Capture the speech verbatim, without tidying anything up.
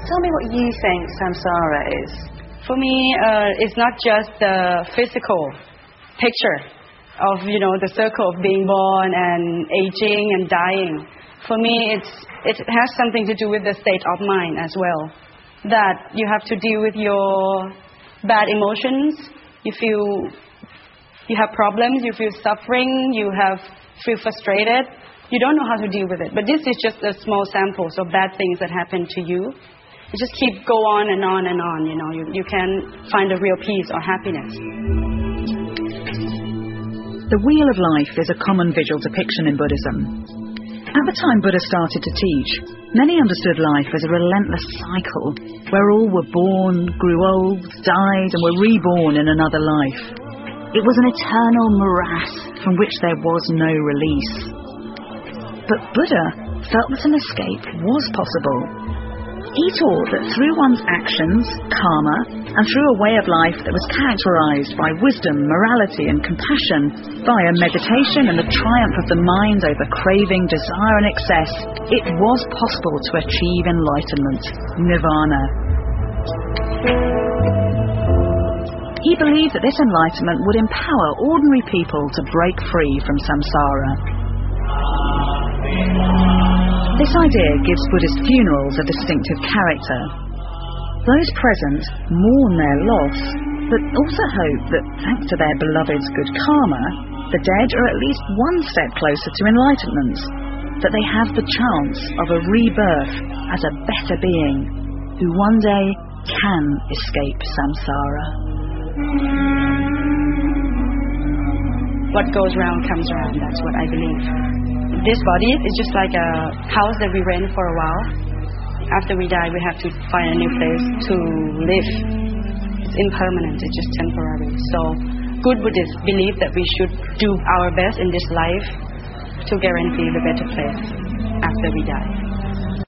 Tell me what you think samsara is. For me, uh, it's not just the physical picture of, you know, the circle of being born and aging and dying. For me, it's it has something to do with the state of mind as well. That you have to deal with your bad emotions. You feel you have problems, you feel suffering, you have feel frustrated. You don't know how to deal with it. But this is just a small sample of bad things that happen to you. You just keep go on and on and on, you know. You, you can find a real peace or happiness. The Wheel of Life is a common visual depiction in Buddhism. At the time Buddha started to teach, many understood life as a relentless cycle where all were born, grew old, died and were reborn in another life. It was an eternal morass from which there was no release. But Buddha felt that an escape was possible. He taught that through one's actions, karma, and through a way of life that was characterized by wisdom, morality and compassion, via meditation and the triumph of the mind over craving, desire and excess, it was possible to achieve enlightenment, nirvana. He believed that this enlightenment would empower ordinary people to break free from samsara. This idea gives Buddhist funerals a distinctive character. Those present mourn their loss, but also hope that, thanks to their beloved's good karma, the dead are at least one step closer to enlightenment, that they have the chance of a rebirth as a better being, who one day can escape samsara. What goes round comes round, that's what I believe. This body is just like a house that we rent for a while. After we die, we have to find a new place to live. It's impermanent, it's just temporary. So, good Buddhists believe that we should do our best in this life to guarantee the better place after we die.